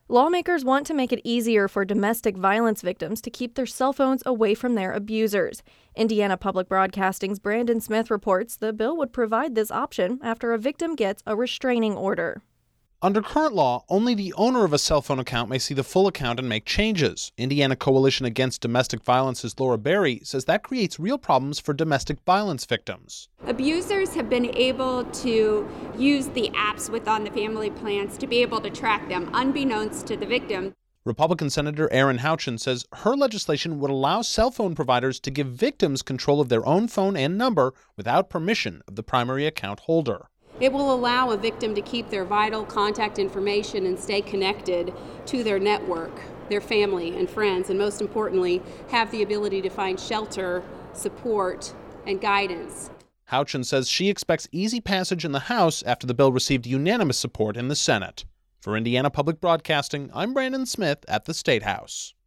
Lawmakers want to make it easier for domestic violence victims to keep their cell phones away from their abusers. Indiana Public Broadcasting's Brandon Smith reports the bill would provide this option after a victim gets a restraining order. Under current law, only the owner of a cell phone account may see the full account and make changes. Indiana Coalition Against Domestic Violence's Laura Berry says that creates real problems for domestic violence victims. Abusers have been able to use the apps within the family plans to be able to track them, unbeknownst to the victim. Republican Senator Erin Houchin says her legislation would allow cell phone providers to give victims control of their own phone and number without permission of the primary account holder. It will allow a victim to keep their vital contact information and stay connected to their network, their family and friends, and most importantly, have the ability to find shelter, support, and guidance. Houchin says she expects easy passage in the House after the bill received unanimous support in the Senate. For Indiana Public Broadcasting, I'm Brandon Smith at the State House.